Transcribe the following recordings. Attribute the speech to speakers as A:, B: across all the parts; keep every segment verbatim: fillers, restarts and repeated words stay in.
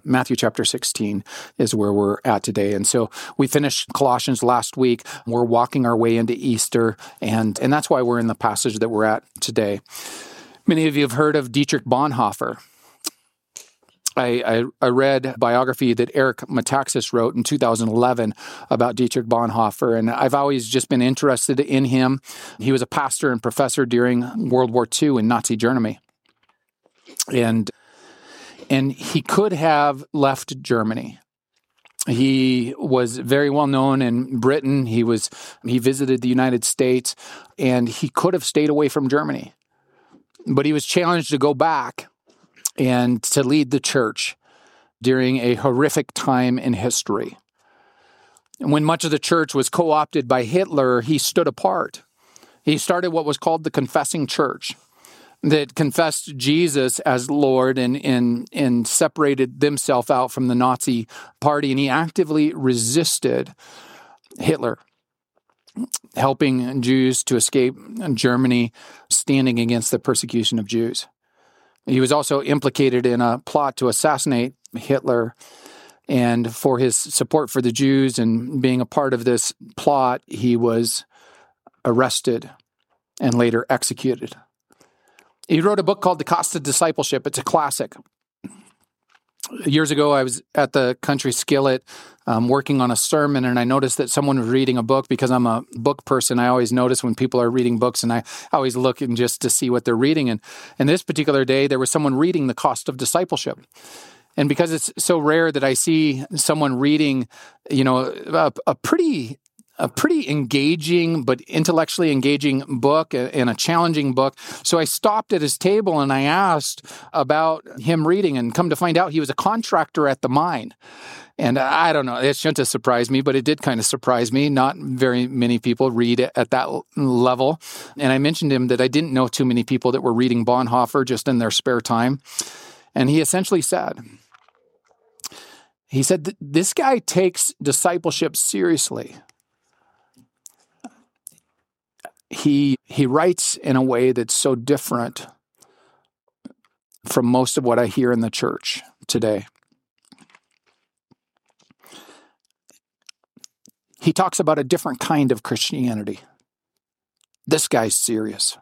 A: Matthew chapter sixteen is where we're at today. And so we finished Colossians last week. We're walking our way into Easter, and, and that's why we're in the passage that we're at today. Many of you have heard of Dietrich Bonhoeffer. I, I, I read a biography that Eric Metaxas wrote in two thousand eleven about Dietrich Bonhoeffer, and I've always just been interested in him. He was a pastor and professor during World War Two in Nazi Germany. And, and he could have left Germany. He was very well known in Britain. He was he visited the United States, and he could have stayed away from Germany. But he was challenged to go back and to lead the church during a horrific time in history. When much of the church was co-opted by Hitler, he stood apart. He started what was called the Confessing Church, that confessed Jesus as Lord and, and, and separated themselves out from the Nazi party, and he actively resisted Hitler, helping Jews to escape Germany, standing against the persecution of Jews. He was also implicated in a plot to assassinate Hitler, and for his support for the Jews and being a part of this plot, he was arrested and later executed. He wrote a book called The Cost of Discipleship. It's a classic. Years ago, I was at the Country Skillet um, working on a sermon, and I noticed that someone was reading a book. Because I'm a book person, I always notice when people are reading books, and I always look and just to see what they're reading. And, and this particular day, there was someone reading The Cost of Discipleship. And because it's so rare that I see someone reading, you know, a, a pretty... a pretty engaging but intellectually engaging book and a challenging book. So I stopped at his table and I asked about him reading, and come to find out he was a contractor at the mine. And I don't know, it shouldn't have surprised me, but it did kind of surprise me. Not very many people read at that level. And I mentioned to him that I didn't know too many people that were reading Bonhoeffer just in their spare time. And he essentially said, he said, this guy takes discipleship seriously. He he writes in a way that's so different from most of what I hear in the church today. He talks about a different kind of Christianity. This guy's serious.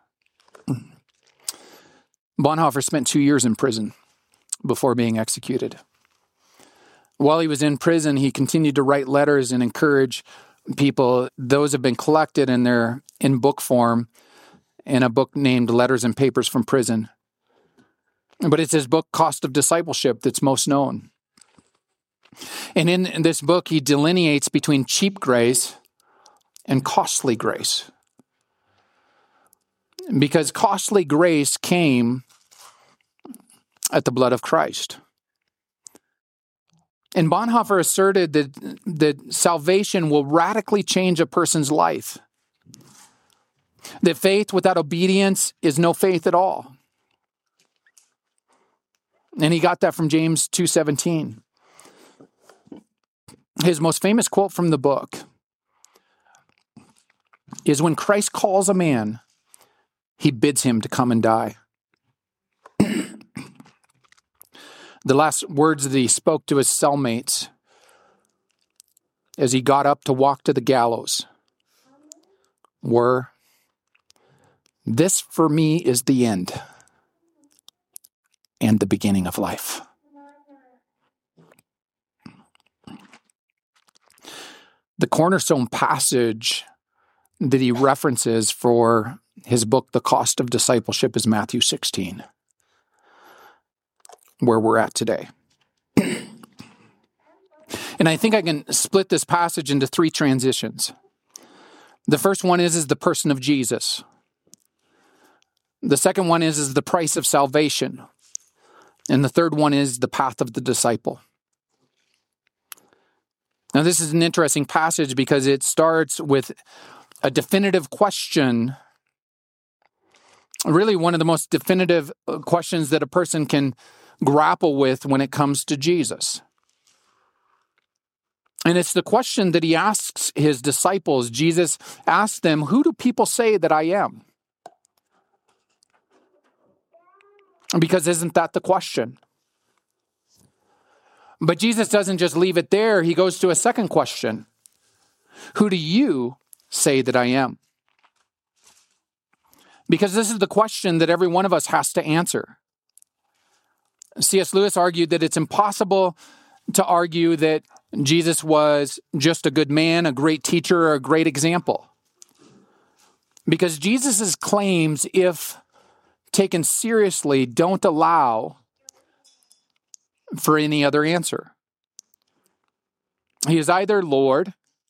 A: Bonhoeffer spent two years in prison before being executed. While he was in prison, he continued to write letters and encourage people. Those have been collected, and they're in book form in a book named Letters and Papers from Prison. But it's his book, Cost of Discipleship, that's most known. And in, in this book, he delineates between cheap grace and costly grace. Because costly grace came at the blood of Christ. And Bonhoeffer asserted that, that salvation will radically change a person's life. That faith without obedience is no faith at all. And he got that from James two seventeen. His most famous quote from the book is, when Christ calls a man, he bids him to come and die. The last words that he spoke to his cellmates as he got up to walk to the gallows were, "This for me is the end and the beginning of life." The cornerstone passage that he references for his book, The Cost of Discipleship, is Matthew sixteen, where we're at today. And I think I can split this passage into three transitions. The first one is, is the person of Jesus. The second one is, is the price of salvation. And the third one is the path of the disciple. Now, this is an interesting passage because it starts with a definitive question, really one of the most definitive questions that a person can grapple with when it comes to Jesus. And it's the question that he asks his disciples. Jesus asked them, "Who do people say that I am?" Because isn't that the question? But Jesus doesn't just leave it there. He goes to a second question. Who do you say that I am? Because this is the question that every one of us has to answer. C S Lewis argued that it's impossible to argue that Jesus was just a good man, a great teacher, or a great example. Because Jesus' claims, if taken seriously, don't allow for any other answer. He is either Lord,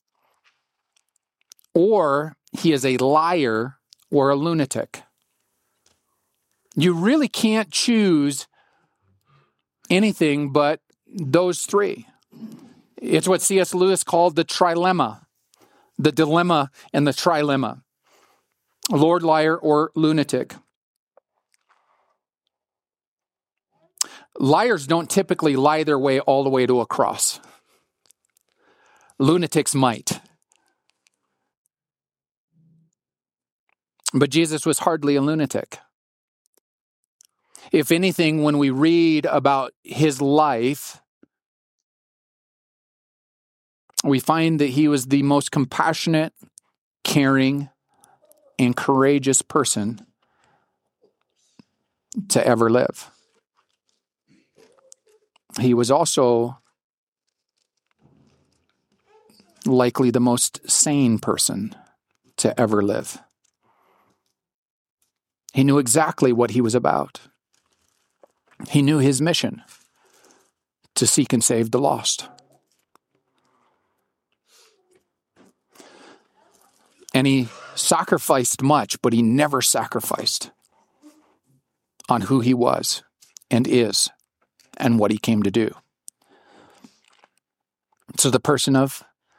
A: or he is a liar or a lunatic. You really can't choose anything but those three. It's what C S Lewis called the trilemma, the dilemma and the trilemma. Lord, liar, or lunatic. Liars don't typically lie their way all the way to a cross. Lunatics might. But Jesus was hardly a lunatic. If anything, when we read about his life, we find that he was the most compassionate, caring, and courageous person to ever live. He was also likely the most sane person to ever live. He knew exactly what he was about. He knew his mission to seek and save the lost. And he sacrificed much, but he never sacrificed on who he was and is and what he came to do. So the person of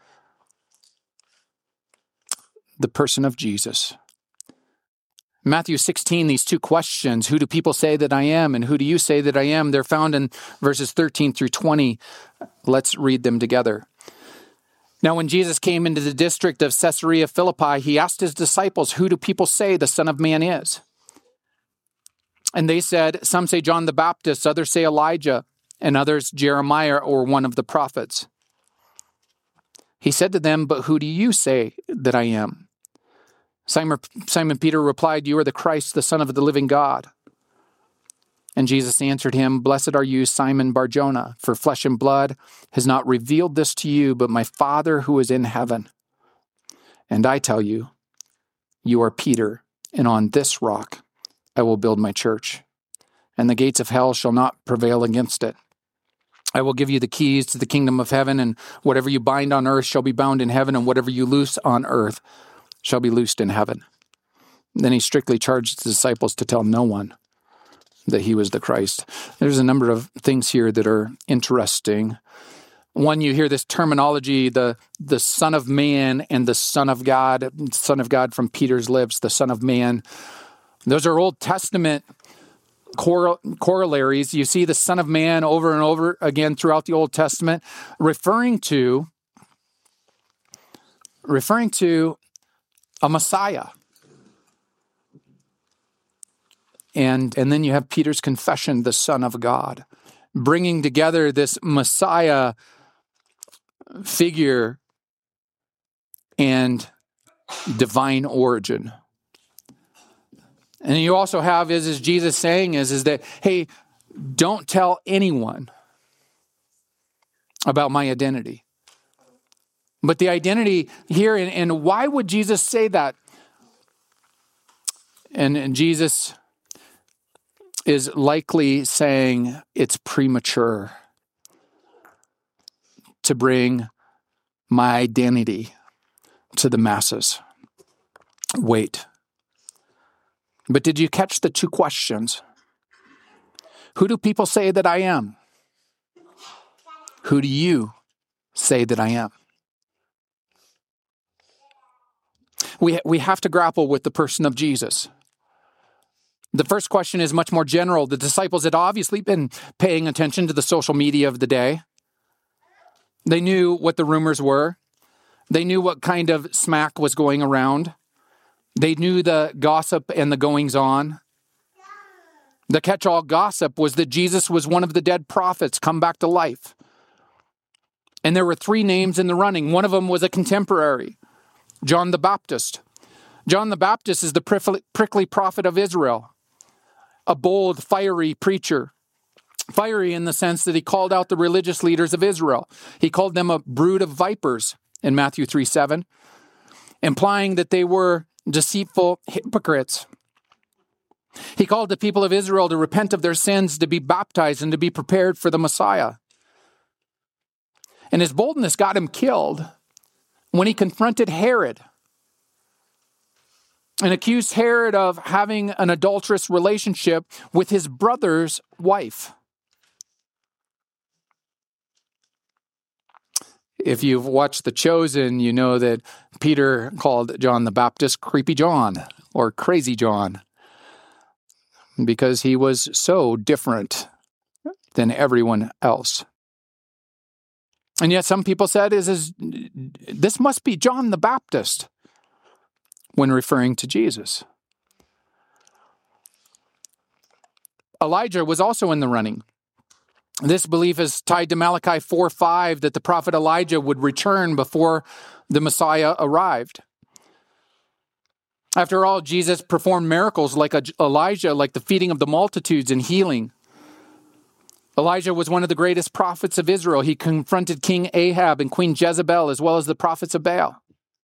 A: the person of Jesus. Matthew sixteen, these two questions, who do people say that I am and who do you say that I am? They're found in verses thirteen through twenty. Let's read them together. Now, when Jesus came into the district of Caesarea Philippi, he asked his disciples, who do people say the Son of Man is? And they said, some say John the Baptist, others say Elijah, and others Jeremiah or one of the prophets. He said to them, but who do you say that I am? Simon, Simon Peter replied, you are the Christ, the Son of the living God. And Jesus answered him, blessed are you, Simon Bar-Jonah, for flesh and blood has not revealed this to you, but my Father who is in heaven. And I tell you, you are Peter, and on this rock I will build my church, and the gates of hell shall not prevail against it. I will give you the keys to the kingdom of heaven, and whatever you bind on earth shall be bound in heaven, and whatever you loose on earth shall be loosed in heaven. Then he strictly charged his disciples to tell no one that he was the Christ. There's a number of things here that are interesting. One, you hear this terminology, the, the Son of Man and the Son of God, Son of God from Peter's lips, the Son of Man. Those are Old Testament cor- corollaries. You see the Son of Man over and over again throughout the Old Testament, referring to, referring to a Messiah. And, and then you have Peter's confession, the Son of God, bringing together this Messiah figure and divine origin. And you also have, is, is Jesus saying is, is that, hey, don't tell anyone about my identity. But the identity here, and, and why would Jesus say that? And, and Jesus is likely saying it's premature to bring my identity to the masses. Wait. But did you catch the two questions? Who do people say that I am? Who do you say that I am? We, we have to grapple with the person of Jesus. The first question is much more general. The disciples had obviously been paying attention to the social media of the day. They knew what the rumors were. They knew what kind of smack was going around. They knew the gossip and the goings-on. The catch-all gossip was that Jesus was one of the dead prophets come back to life. And there were three names in the running. One of them was a contemporary, John the Baptist. John the Baptist is the prickly prophet of Israel, a bold, fiery preacher. Fiery in the sense that he called out the religious leaders of Israel. He called them a brood of vipers in Matthew three seven, implying that they were deceitful hypocrites. He called the people of Israel to repent of their sins, to be baptized, and to be prepared for the Messiah. And his boldness got him killed when he confronted Herod and accused Herod of having an adulterous relationship with his brother's wife. If you've watched The Chosen, you know that Peter called John the Baptist Creepy John or Crazy John because he was so different than everyone else. And yet some people said, "Is, is this must be John the Baptist," when referring to Jesus. Elijah was also in the running. This belief is tied to Malachi four five, that the prophet Elijah would return before the Messiah arrived. After all, Jesus performed miracles like Elijah, like the feeding of the multitudes and healing. Elijah was one of the greatest prophets of Israel. He confronted King Ahab and Queen Jezebel, as well as the prophets of Baal.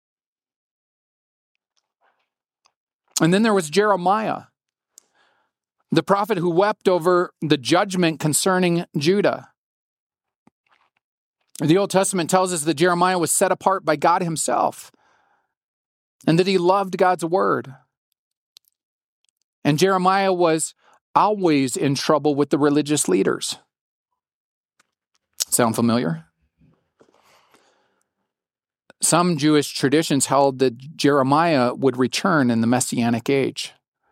A: And then there was Jeremiah, the prophet who wept over the judgment concerning Judah. The Old Testament tells us that Jeremiah was set apart by God himself and that he loved God's word. And Jeremiah was always in trouble with the religious leaders. Sound familiar? Some Jewish traditions held that Jeremiah would return in the Messianic age.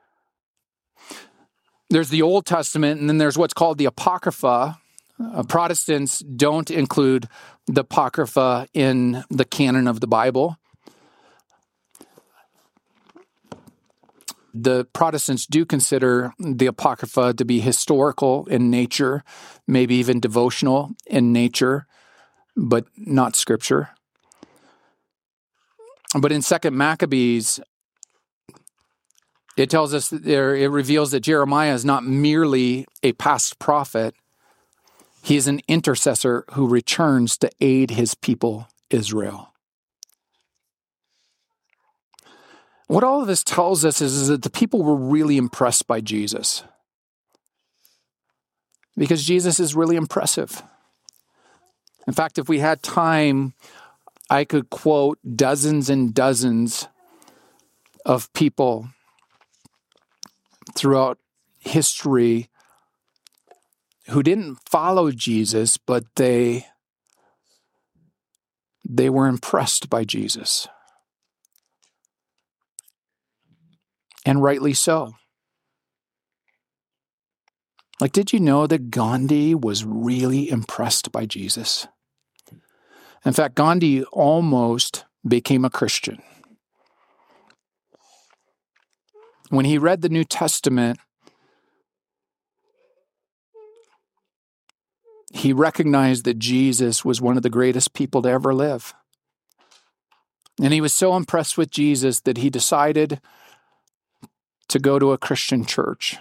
A: There's the Old Testament, and then there's what's called the Apocrypha. Uh, Protestants don't include the Apocrypha in the canon of the Bible. The Protestants do consider the Apocrypha to be historical in nature, maybe even devotional in nature, but not scripture. But in Second Maccabees, it tells us that there, it reveals that Jeremiah is not merely a past prophet. He is an intercessor who returns to aid his people, Israel. What all of this tells us is, is that the people were really impressed by Jesus. Because Jesus is really impressive. In fact, if we had time, I could quote dozens and dozens of people throughout history who didn't follow Jesus, but they, they were impressed by Jesus. And rightly so. Like, did you know that Gandhi was really impressed by Jesus? In fact, Gandhi almost became a Christian. When he read the New Testament, he recognized that Jesus was one of the greatest people to ever live. And he was so impressed with Jesus that he decided to go to a Christian church.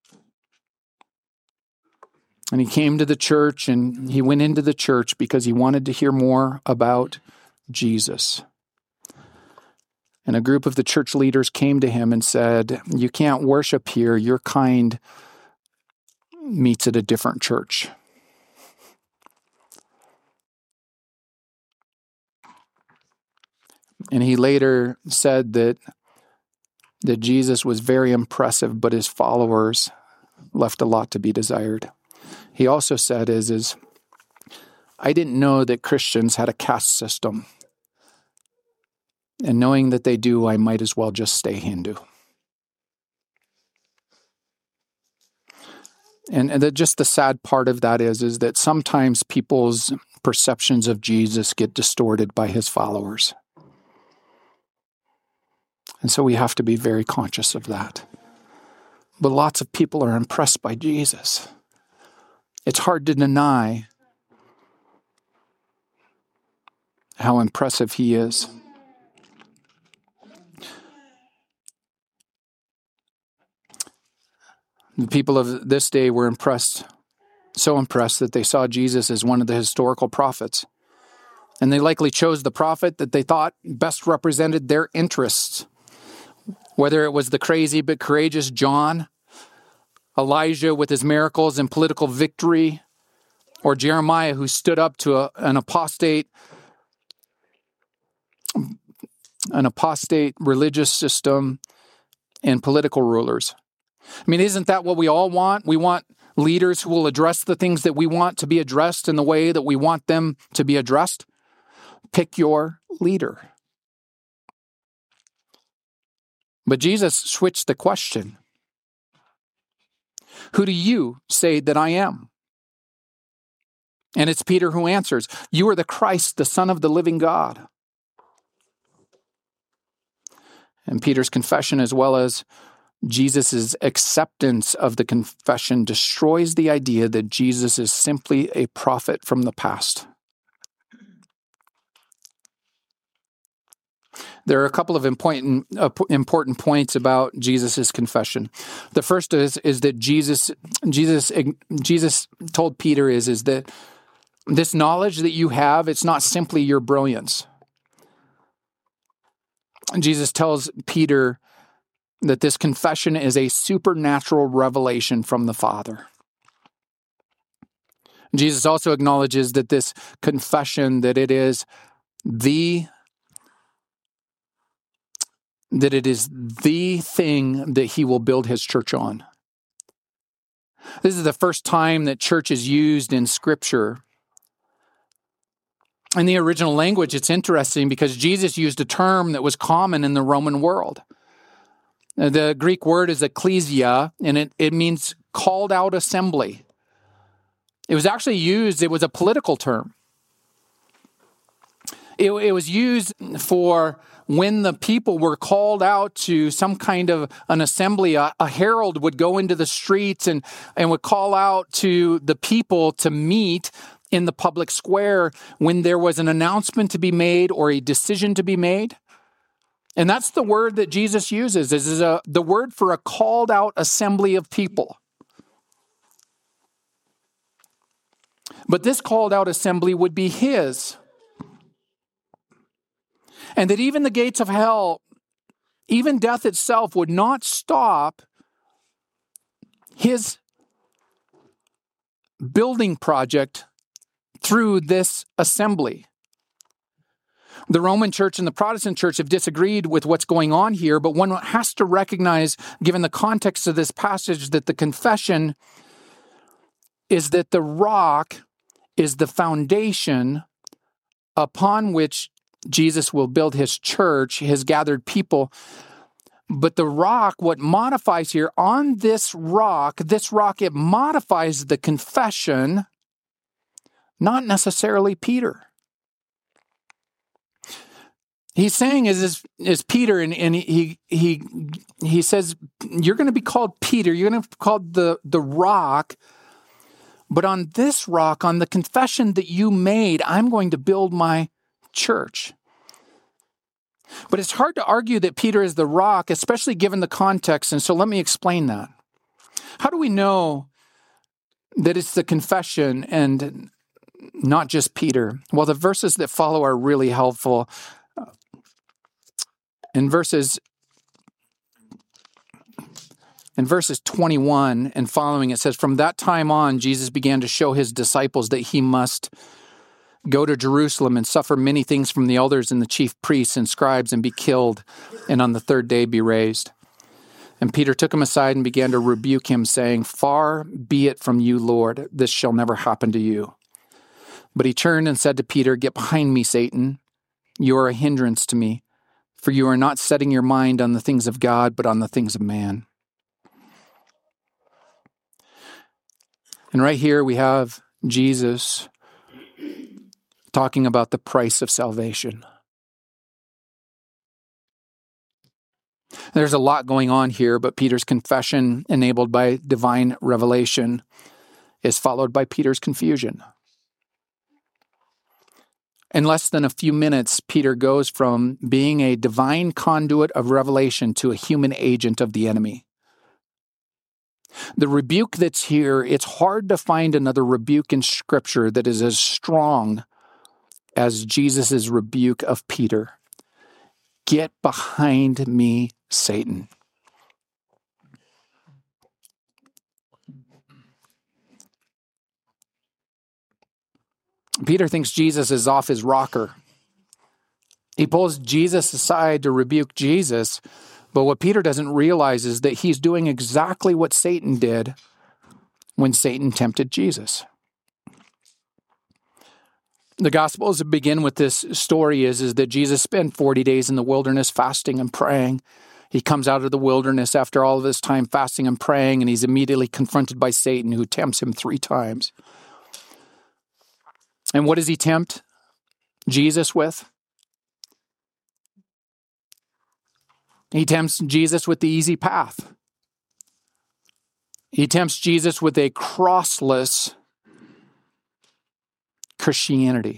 A: And he came to the church, and he went into the church because he wanted to hear more about Jesus. And a group of the church leaders came to him and said, "You can't worship here. Your kind meets at a different church." And he later said that, that Jesus was very impressive, but his followers left a lot to be desired. He also said, is, is I didn't know that Christians had a caste system. And knowing that they do, I might as well just stay Hindu. And, and the, just the sad part of that is, is that sometimes people's perceptions of Jesus get distorted by his followers. And so we have to be very conscious of that. But lots of people are impressed by Jesus. It's hard to deny how impressive he is. The people of this day were impressed, so impressed that they saw Jesus as one of the historical prophets. And they likely chose the prophet that they thought best represented their interests. Whether it was the crazy but courageous John, Elijah with his miracles and political victory, or Jeremiah who stood up to a, an apostate, an apostate religious system and political rulers. I mean, isn't that what we all want? We want leaders who will address the things that we want to be addressed in the way that we want them to be addressed. Pick your leader. But Jesus switched the question. Who do you say that I am? And it's Peter who answers, you are the Christ, the Son of the living God. And Peter's confession, as well as Jesus' acceptance of the confession, destroys the idea that Jesus is simply a prophet from the past. There are a couple of important uh, important points about Jesus' confession. The first is is that Jesus Jesus Jesus told Peter is is that this knowledge that you have, it's not simply your brilliance. Jesus tells Peter that this confession is a supernatural revelation from the Father. Jesus also acknowledges that this confession, that it is the that it is the thing that he will build his church on. This is the first time that church is used in Scripture. In the original language, it's interesting because Jesus used a term that was common in the Roman world. The Greek word is ecclesia, and it, it means called out assembly. It was actually used, it was a political term. It, it was used for when the people were called out to some kind of an assembly. A, a herald would go into the streets and, and would call out to the people to meet in the public square when there was an announcement to be made or a decision to be made. And that's the word that Jesus uses. This is a, the word for a called out assembly of people. But this called out assembly would be his. And that even the gates of hell, even death itself, would not stop his building project through this assembly. The Roman church and the Protestant church have disagreed with what's going on here, but one has to recognize, given the context of this passage, that the confession is that the rock is the foundation upon which Jesus will build his church, his gathered people. But the rock, what modifies here, on this rock, this rock, it modifies the confession, not necessarily Peter. He's saying is, is, is Peter, and, and he he he says, you're going to be called Peter, you're going to be called the, the rock, but on this rock, on the confession that you made, I'm going to build my church. But it's hard to argue that Peter is the rock, especially given the context, and so let me explain that. How do we know that it's the confession and not just Peter? Well, the verses that follow are really helpful. In verses in verses twenty-one and following, it says, from that time on, Jesus began to show his disciples that he must go to Jerusalem and suffer many things from the elders and the chief priests and scribes and be killed, and on the third day be raised. And Peter took him aside and began to rebuke him, saying, far be it from you, Lord, this shall never happen to you. But he turned and said to Peter, get behind me, Satan. You are a hindrance to me, for you are not setting your mind on the things of God, but on the things of man. And right here we have Jesus talking about the price of salvation. There's a lot going on here, but Peter's confession, enabled by divine revelation, is followed by Peter's confusion. In less than a few minutes, Peter goes from being a divine conduit of revelation to a human agent of the enemy. The rebuke that's here, it's hard to find another rebuke in Scripture that is as strong as Jesus' rebuke of Peter. Get behind me, Satan. Peter thinks Jesus is off his rocker. He pulls Jesus aside to rebuke Jesus, but what Peter doesn't realize is that he's doing exactly what Satan did when Satan tempted Jesus. The Gospels begin with this story is, is that Jesus spent forty days in the wilderness fasting and praying. He comes out of the wilderness after all of this time fasting and praying, and he's immediately confronted by Satan, who tempts him three times. And what does he tempt Jesus with? He tempts Jesus with the easy path. He tempts Jesus with a crossless Christianity.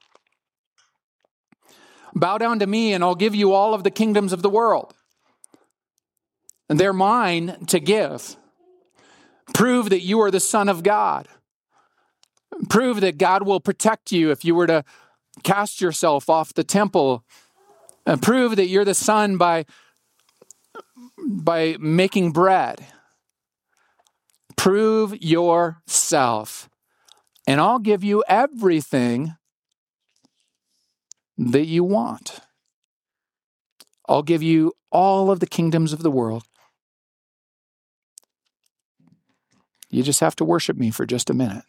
A: Bow down to me and I'll give you all of the kingdoms of the world. And they're mine to give. Prove that you are the Son of God. Prove that God will protect you if you were to cast yourself off the temple. And prove that you're the Son by, by making bread. Prove yourself. And I'll give you everything that you want. I'll give you all of the kingdoms of the world. You just have to worship me for just a minute.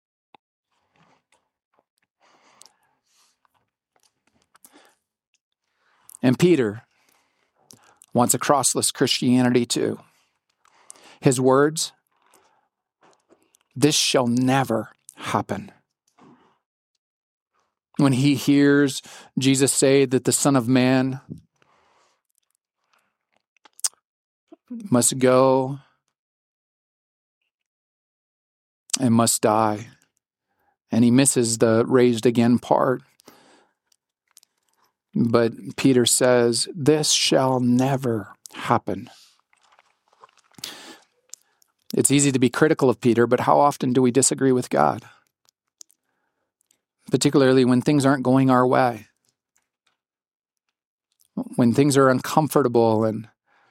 A: And Peter wants a crossless Christianity too. His words, this shall never happen. When he hears Jesus say that the Son of Man must go and must die, and he misses the raised again part. But Peter says, this shall never happen. It's easy to be critical of Peter, but how often do we disagree with God? Particularly when things aren't going our way. When things are uncomfortable and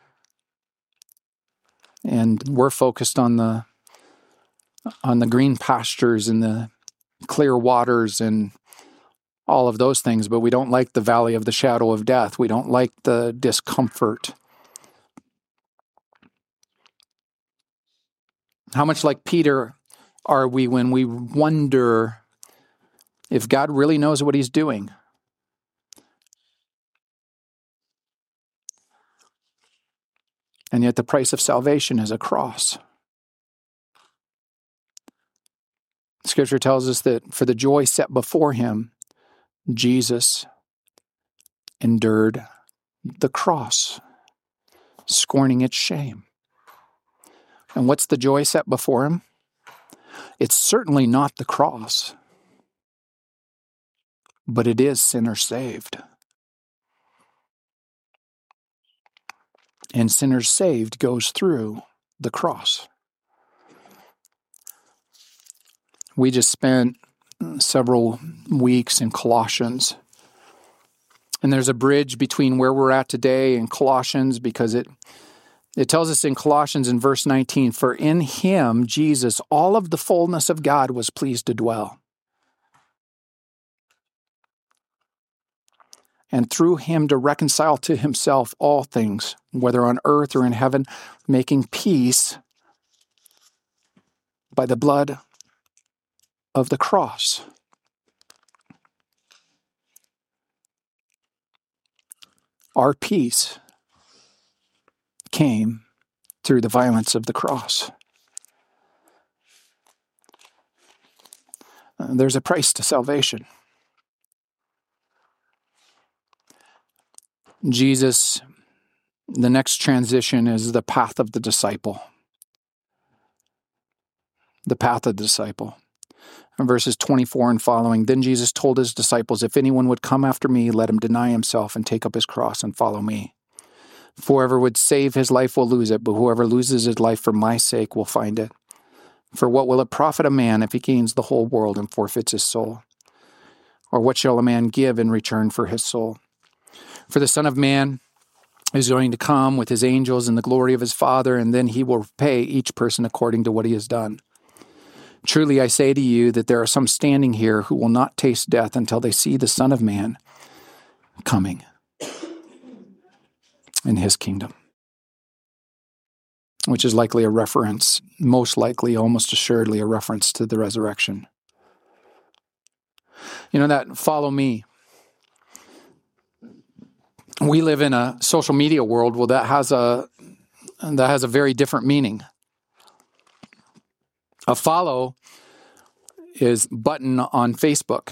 A: and we're focused on the on the green pastures and the clear waters and all of those things, but we don't like the valley of the shadow of death. We don't like the discomfort. How much like Peter are we when we wonder if God really knows what he's doing? And yet the price of salvation is a cross. Scripture tells us that for the joy set before him, Jesus endured the cross, scorning its shame. And what's the joy set before him? It's certainly not the cross, but it is sinners saved. And sinners saved goes through the cross. We just spent several weeks in Colossians. And there's a bridge between where we're at today and Colossians because it it tells us in Colossians in verse nineteen, for in him, Jesus, all of the fullness of God was pleased to dwell. And through him to reconcile to himself all things, whether on earth or in heaven, making peace by the blood of the cross. Our peace came through the violence of the cross. Uh, there's a price to salvation. Jesus, the next transition is the path of the disciple. The path of the disciple. In verses twenty-four and following, then Jesus told his disciples, if anyone would come after me, let him deny himself and take up his cross and follow me. For whoever would save his life will lose it, but whoever loses his life for my sake will find it. For what will it profit a man if he gains the whole world and forfeits his soul? Or what shall a man give in return for his soul? For the Son of Man is going to come with his angels in the glory of his Father, and then he will pay each person according to what he has done. Truly I say to you that there are some standing here who will not taste death until they see the Son of Man coming in his kingdom. Which is likely a reference, most likely, almost assuredly, a reference to the resurrection. You know, that follow me. We live in a social media world well, that has a that has a very different meaning. A follow is button on Facebook.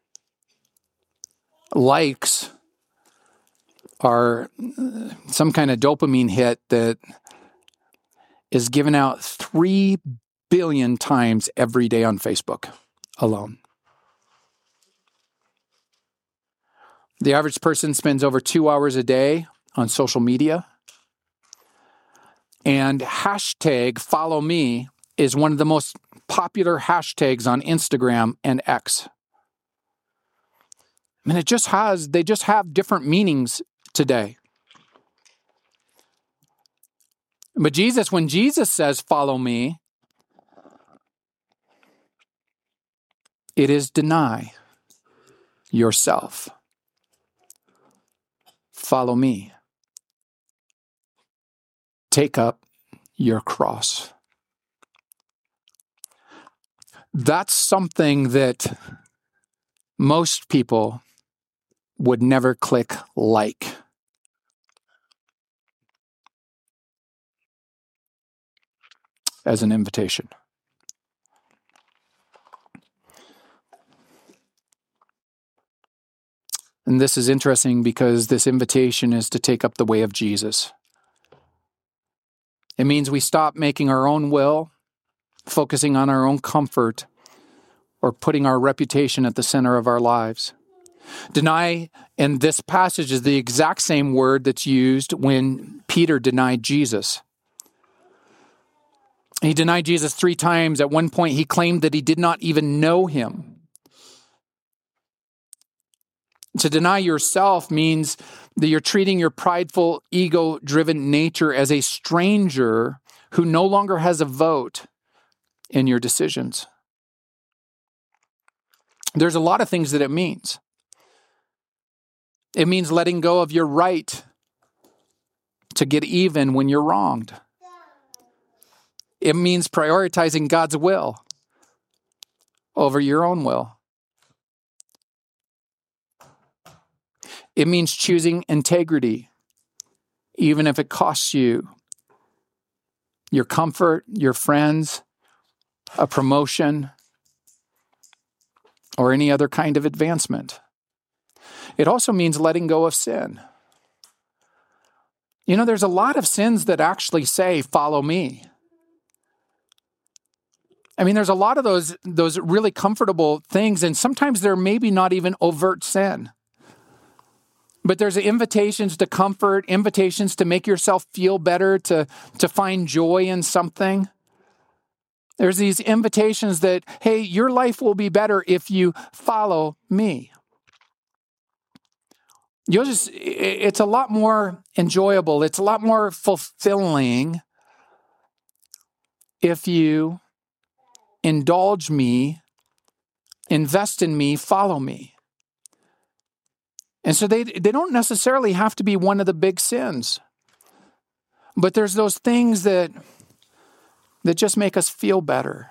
A: Likes are some kind of dopamine hit that is given out three billion times every day on Facebook alone. The average person spends over two hours a day on social media. And hashtag follow me is one of the most popular hashtags on Instagram and X. I mean, it just has, they just have different meanings today. But Jesus, when Jesus says, follow me, it is deny yourself. Follow me. Take up your cross. That's something that most people would never click like. As an invitation. And this is interesting because this invitation is to take up the way of Jesus. It means we stop making our own will, focusing on our own comfort, or putting our reputation at the center of our lives. Deny in this passage is the exact same word that's used when Peter denied Jesus. He denied Jesus three times. At one point, he claimed that he did not even know him. To deny yourself means that you're treating your prideful, ego-driven nature as a stranger who no longer has a vote in your decisions. There's a lot of things that it means. It means letting go of your right to get even when you're wronged. It means prioritizing God's will over your own will. It means choosing integrity, even if it costs you your comfort, your friends, a promotion, or any other kind of advancement. It also means letting go of sin. You know, there's a lot of sins that actually say, follow me. I mean, there's a lot of those, those really comfortable things, and sometimes they're maybe not even overt sin. But there's invitations to comfort, invitations to make yourself feel better, to, to find joy in something. There's these invitations that, hey, your life will be better if you follow me. You'll just, it's a lot more enjoyable. It's a lot more fulfilling if you indulge me, invest in me, follow me. And so they, they don't necessarily have to be one of the big sins. But there's those things that, that just make us feel better.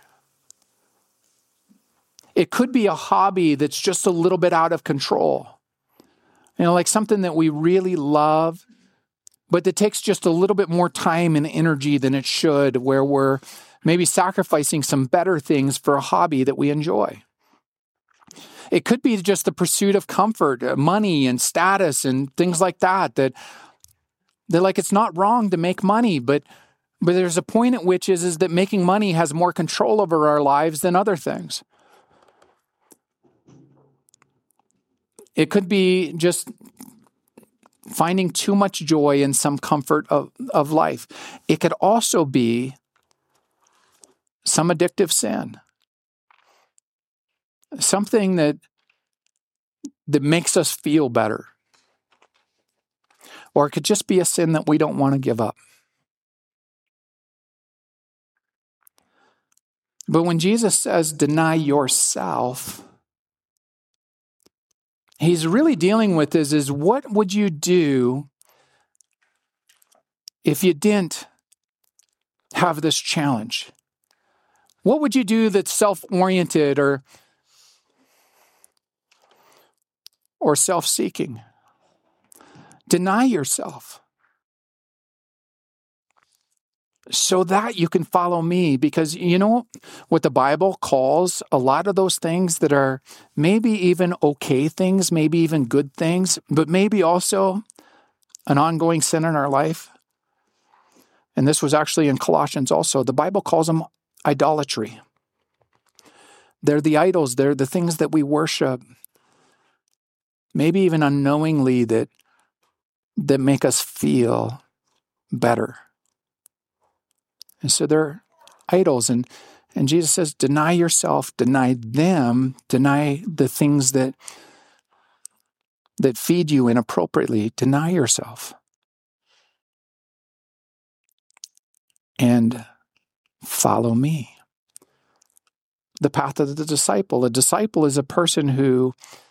A: It could be a hobby that's just a little bit out of control. You know, like something that we really love, but that takes just a little bit more time and energy than it should, where we're maybe sacrificing some better things for a hobby that we enjoy. It could be just the pursuit of comfort, money and status and things like that, that they're like, it's not wrong to make money, but but there's a point at which is, is that making money has more control over our lives than other things. It could be just finding too much joy in some comfort of, of life. It could also be some addictive sin. Something that, that makes us feel better. Or it could just be a sin that we don't want to give up. But when Jesus says, deny yourself, he's really dealing with this is what would you do if you didn't have this challenge? What would you do that's self-oriented or, or self-seeking? Deny yourself so that you can follow me, because you know what the Bible calls a lot of those things that are maybe even okay things, maybe even good things, but maybe also an ongoing sin in our life. And this was actually in Colossians also. The Bible calls them idolatry. They're the idols. They're the things that we worship, maybe even unknowingly, that that make us feel better. And so they're idols. And, and Jesus says, deny yourself, deny them, deny the things that, that feed you inappropriately. Deny yourself. And follow me. The path of the disciple. A disciple is a person who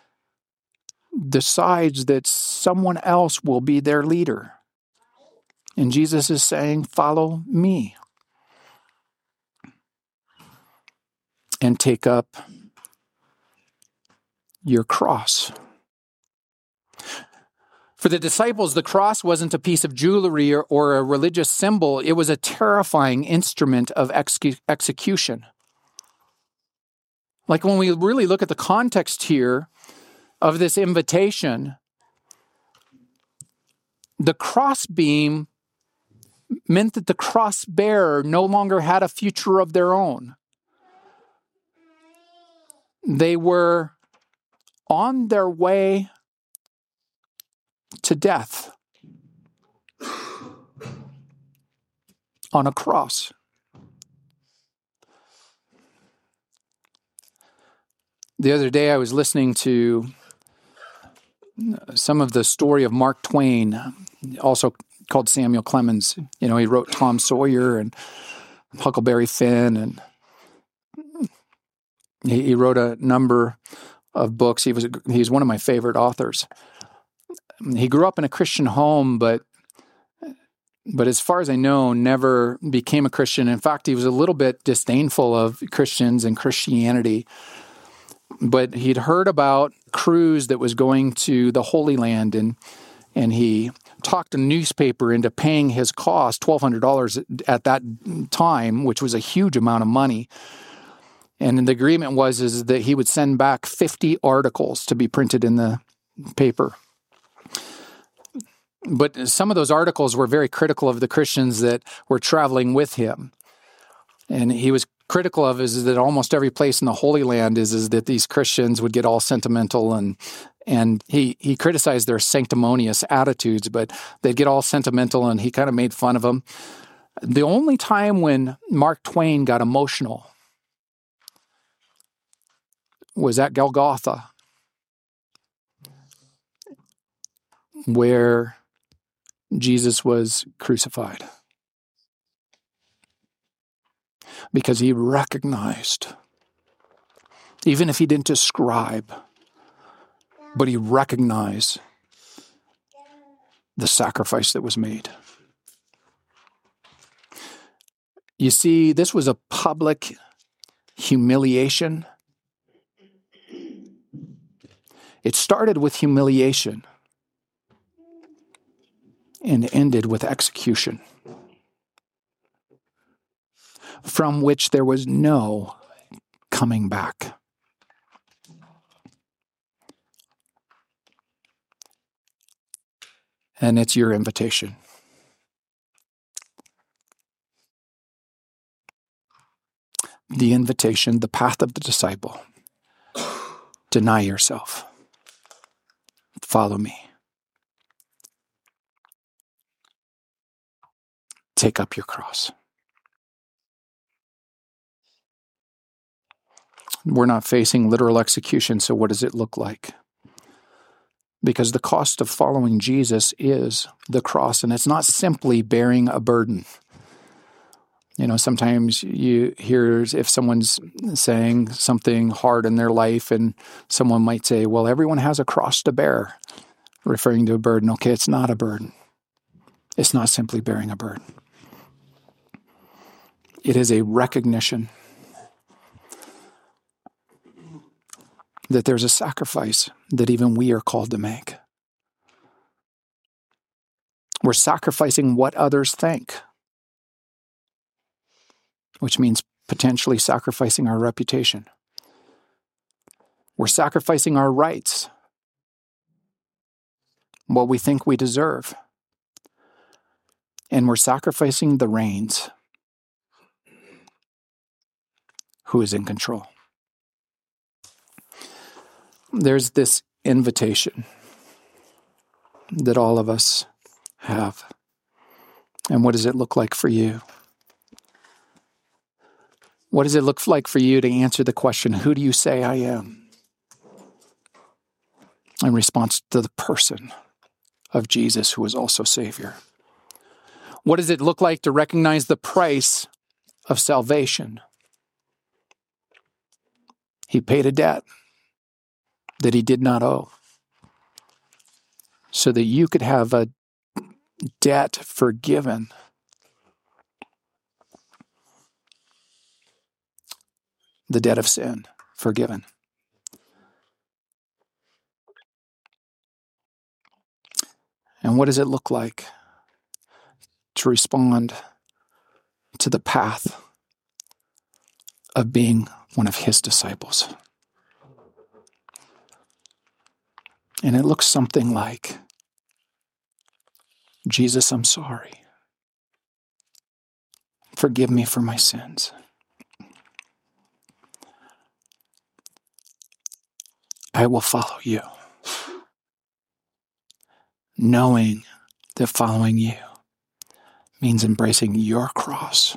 A: decides that someone else will be their leader. And Jesus is saying, follow me. And take up your cross. For the disciples, the cross wasn't a piece of jewelry or, or a religious symbol. It was a terrifying instrument of ex- execution. Like when we really look at the context here of this invitation, the crossbeam meant that the cross bearer no longer had a future of their own. They were on their way to death on a cross. The other day I was listening to some of the story of Mark Twain, also called Samuel Clemens. You know, he wrote Tom Sawyer and Huckleberry Finn, and he, he wrote a number of books. He was he's one of my favorite authors. He grew up in a Christian home, but but as far as I know, never became a Christian. In fact, he was a little bit disdainful of Christians and Christianity. But he'd heard about a cruise that was going to the Holy Land, and and he talked a newspaper into paying his cost, twelve hundred dollars at that time, which was a huge amount of money. And the agreement was is that he would send back fifty articles to be printed in the paper. But some of those articles were very critical of the Christians that were traveling with him. And he was critical of is that almost every place in the Holy Land is, is that these Christians would get all sentimental, and and he, he criticized their sanctimonious attitudes, but they'd get all sentimental, and he kind of made fun of them. The only time when Mark Twain got emotional was at Golgotha, where Jesus was crucified. Because he recognized, even if he didn't describe, but he recognized the sacrifice that was made. You see, this was a public humiliation. It started with humiliation and ended with execution, from which there was no coming back. And it's your invitation. The invitation, the path of the disciple. Deny yourself. Follow me. Take up your cross. We're not facing literal execution, so what does it look like? Because the cost of following Jesus is the cross, and it's not simply bearing a burden. You know, sometimes you hear if someone's saying something hard in their life, and someone might say, well, everyone has a cross to bear, referring to a burden. Okay, it's not a burden. It's not simply bearing a burden. It is a recognition that there's a sacrifice that even we are called to make. We're sacrificing what others think, which means potentially sacrificing our reputation. We're sacrificing our rights, what we think we deserve. And we're sacrificing the reins. Who is in control? There's this invitation that all of us have. And what does it look like for you? What does it look like for you to answer the question, who do you say I am? In response to the person of Jesus, who is also Savior. What does it look like to recognize the price of salvation? He paid a debt that he did not owe, so that you could have a debt forgiven. The debt of sin forgiven. And what does it look like to respond to the path of being one of his disciples? And it looks something like, Jesus, I'm sorry. Forgive me for my sins. I will follow you, knowing that following you means embracing your cross.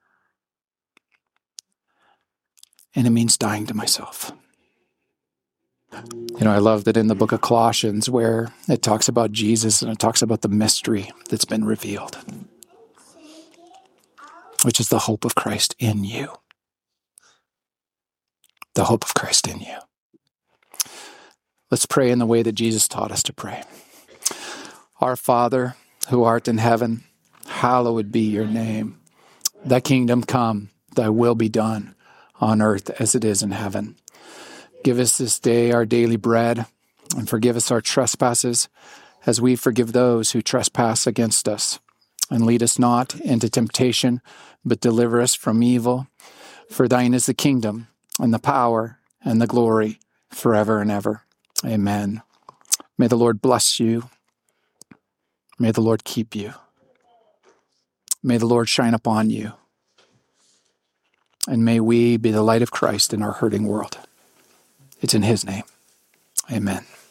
A: And it means dying to myself. You know, I love that in the book of Colossians where it talks about Jesus and it talks about the mystery that's been revealed, which is the hope of Christ in you. The hope of Christ in you. Let's pray in the way that Jesus taught us to pray. Our Father, who art in heaven, hallowed be your name. Thy kingdom come, thy will be done on earth as it is in heaven. Give us this day our daily bread, and forgive us our trespasses, as we forgive those who trespass against us. And lead us not into temptation, but deliver us from evil. For thine is the kingdom, and the power, and the glory, forever and ever. Amen. May the Lord bless you. May the Lord keep you. May the Lord shine upon you. And may we be the light of Christ in our hurting world. It's in his name. Amen.